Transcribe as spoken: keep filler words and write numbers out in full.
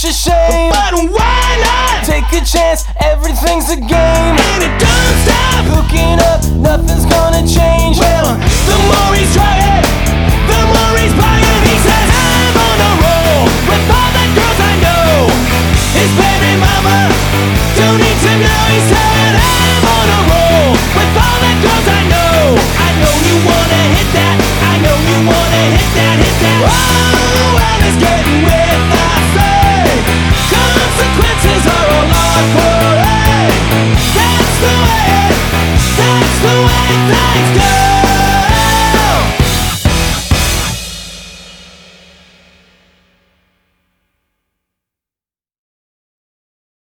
such a shame. But why not? Take a chance, everything's a game. And it don't stop. Hooking up, nothing's gonna change. Well, the more he's trying, the more he's buying. He says, I'm on a roll with all the girls I know. His baby mama don't need to know. He said, I'm on a roll with all the girls I know. I know you wanna hit that. I know you wanna hit that, hit that. Oh, well, it's getting with I say. Consequences are a lot for it. That's the way, that's the way things go.